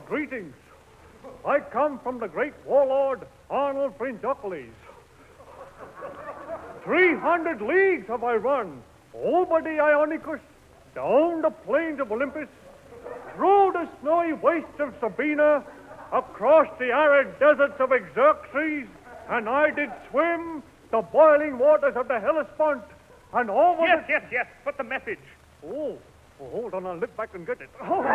Greetings. I come from the great warlord, Arnold Brindocles. 300 leagues have I run, over the Ionicus, down the plains of Olympus, through the snowy wastes of Sabina, across the arid deserts of Xerxes, and I did swim the boiling waters of the Hellespont, and over Yes, but the message. Oh, hold on, I'll nip back and get it.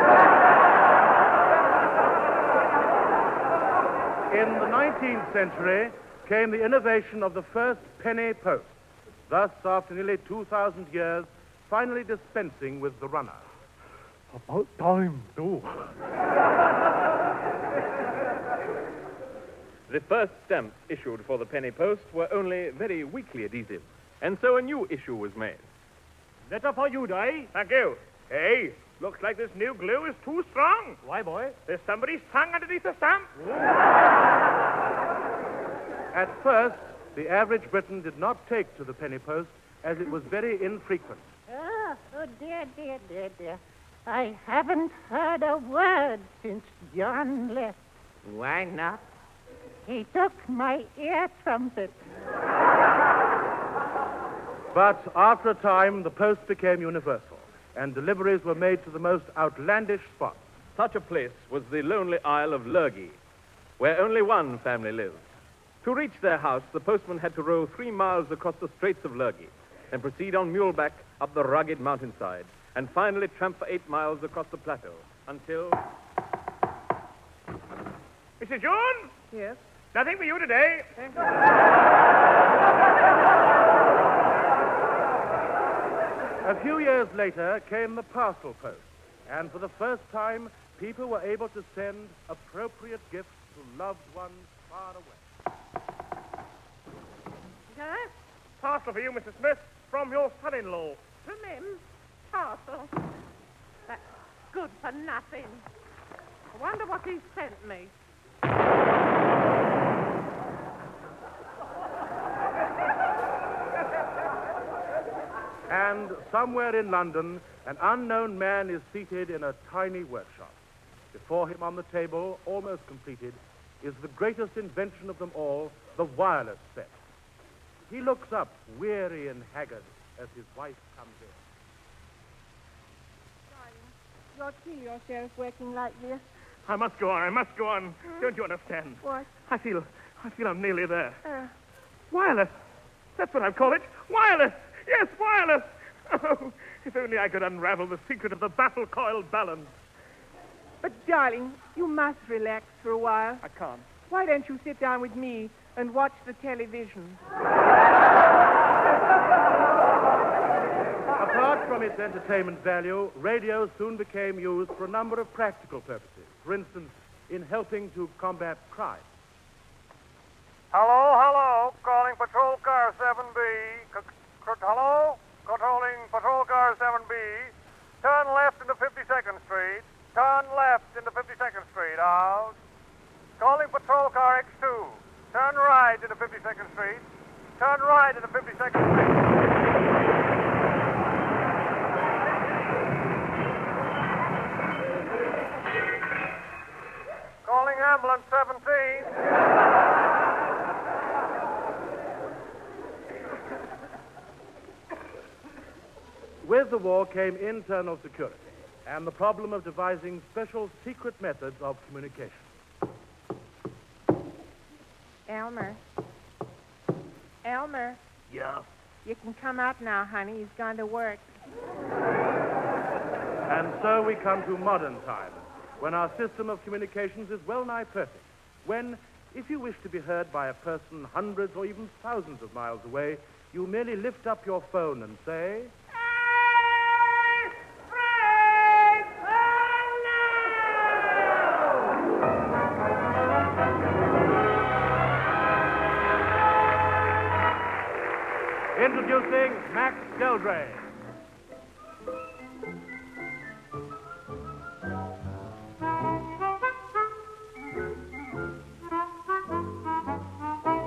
In the 19th century came the innovation of the first penny post, thus, after nearly 2,000 years, finally dispensing with the runner. About time, too. The first stamps issued for the penny post were only very weakly adhesive, and so a new issue was made. Letter for you, Di. Thank you. Hey, looks like this new glue is too strong. Why, boy? There's somebody's tongue underneath the stamp. At first, the average Briton did not take to the penny post, as it was very infrequent. Oh, dear. I haven't heard a word since John left. Why not? He took my ear trumpet. But after a time, the post became universal, and deliveries were made to the most outlandish spots. Such a place was the lonely isle of Lurgy, where only one family lived. To reach their house, the postman had to row 3 miles across the Straits of Lurgy, and proceed on muleback up the rugged mountainside, and finally tramp for 8 miles across the plateau, until... Mrs. June? Yes? Nothing for you today. A few years later came the parcel post, and for the first time, people were able to send appropriate gifts to loved ones far away. Yes? Parcel for you, Mrs. Smith, from your son-in-law. From him? Parcel. That's good for nothing. I wonder what he sent me. And somewhere in London, an unknown man is seated in a tiny workshop. Before him on the table, almost completed, is the greatest invention of them all, the wireless set. He looks up, weary and haggard, as his wife comes in. Darling, you'll kill yourself working like this. I must go on. Don't you understand? What? I feel I'm nearly there. Wireless. That's what I call it. Wireless. Yes, wireless. Oh, if only I could unravel the secret of the baffle coil balance. But, darling, you must relax for a while. I can't. Why don't you sit down with me and watch the television? Apart from its entertainment value, radio soon became used for a number of practical purposes. For instance, in helping to combat crime. Hello. Calling Patrol Car 7B. Hello? Controlling Patrol Car 7B. Turn left into 52nd Street. Turn left into 52nd Street. Out. Calling Patrol Car X2. Turn right into 52nd Street. Turn right into 52nd Street. Calling Ambulance 17. With the war came internal security and the problem of devising special secret methods of communication. Elmer. Yeah. You can come out now, honey. He's gone to work. And so we come to modern times, when our system of communications is well nigh perfect. When, if you wish to be heard by a person hundreds or even thousands of miles away, you merely lift up your phone and say... Introducing Max Geldray.